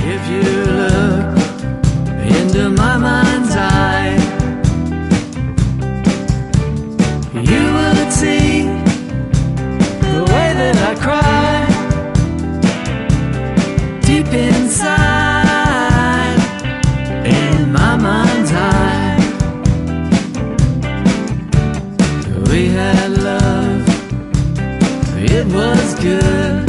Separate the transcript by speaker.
Speaker 1: If you look into my mind's eye, you would see the way that I cry deep inside, in my mind's eye. We had love, it was good.